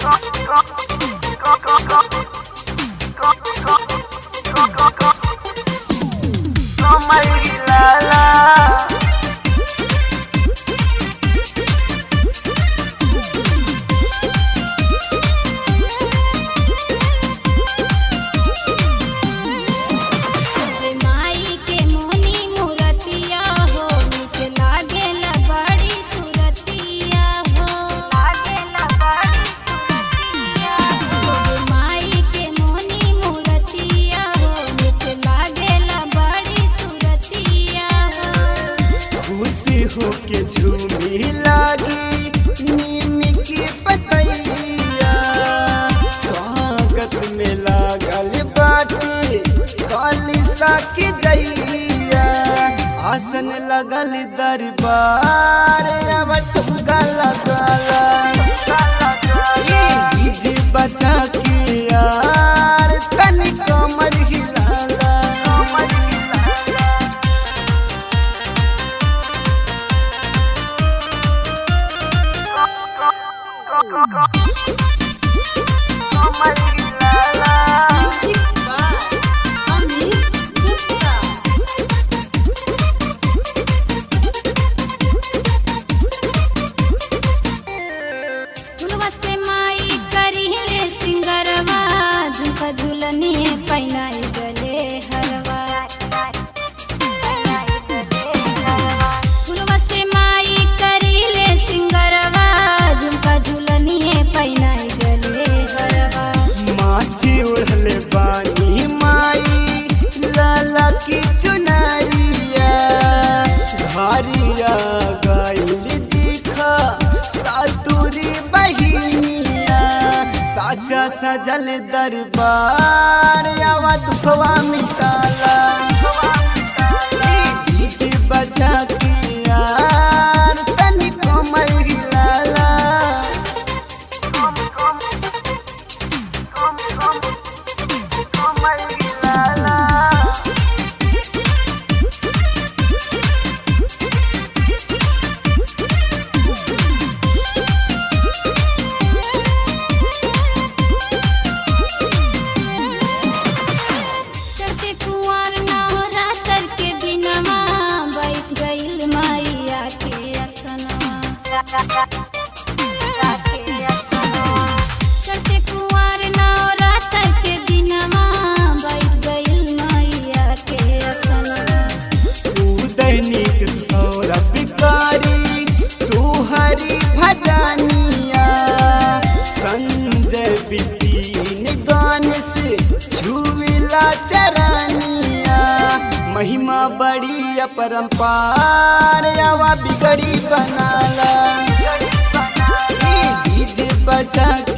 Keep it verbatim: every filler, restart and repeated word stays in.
के झूमी लागी नीम की पतैया स्वागत में लागल बाटे कालिसा की जैया आसन लगल दरबार आवत गला गला डीजे बजा के यार तनी कमर हिलाला झुलनी पैनाई गले हरवा फुलवा से माई करीले सिंगरवा झुमका झुलनी पैनाई गले हरवा माथी उड़ले बानी माई लाला की चुनरिया घरिया गइल दिखा सातुरी बहिनिया साचा सजल दरबार आवा दुखवा मिटाला डीजे बजा के यार तनी कमर हिलाला चढ़ते कुंवर नवरात्र के दिनमा बैठ गइल मैया के असनवा दैनिक सौरभ कारी तू हरि भजनिया संजय बिपिन गान से झूला चरनिया महिमा बड़ी अपरंपार आवा बिगड़ी बनाला डीजे बजा